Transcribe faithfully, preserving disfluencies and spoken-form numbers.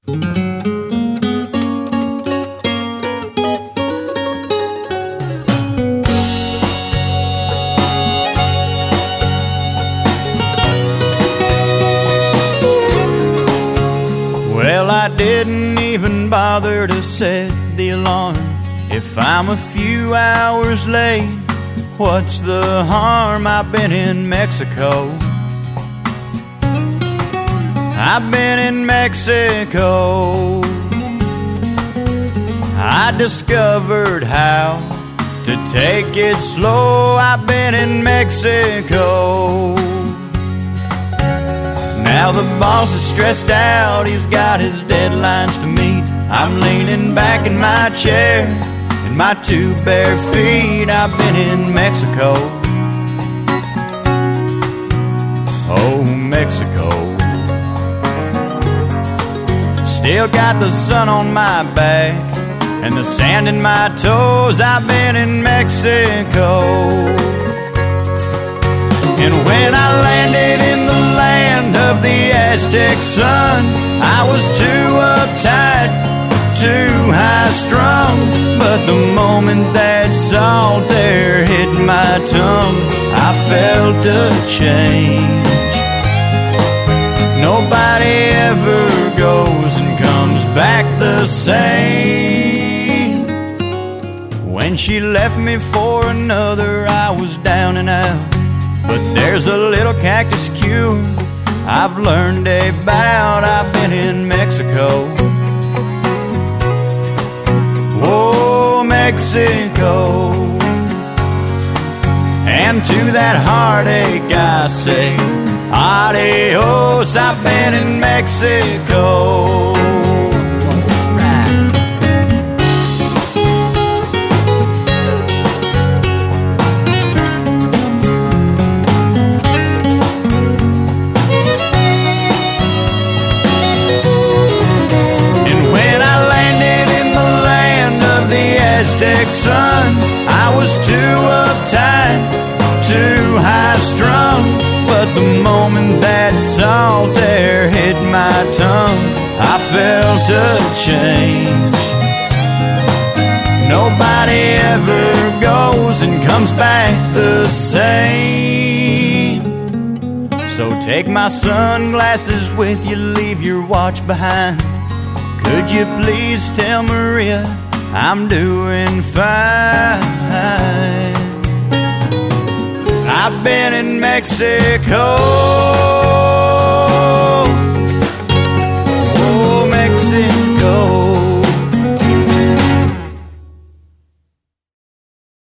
Well, I didn't even bother to set the alarm. If I'm a few hours late, what's the harm? I've been in Mexico. I've been in Mexico. I discovered how to take it slow. I've been in Mexico. Now the boss is stressed out, he's got his deadlines to meet. I'm leaning back in my chair, in my two bare feet. I've been in Mexico. Oh, Mexico. Still got the sun on my back and the sand in my toes. I've been in Mexico. And when I landed in the land of the Aztec sun, I was too uptight, too high-strung. But the moment that salt there hit my tongue, I felt a change. Nobody ever goes and comes back the same. When she left me for another, I was down and out. But there's a little cactus cure I've learned about. I've been in Mexico. Oh, Mexico. And to that heartache I say adios. I've been in Mexico. Aztec sun, I was too uptight, too high-strung. But the moment that salt air hit my tongue, I felt a change. Nobody ever goes and comes back the same. So take my sunglasses with you, leave your watch behind. Could you please tell Maria I'm doing fine? I've been in Mexico.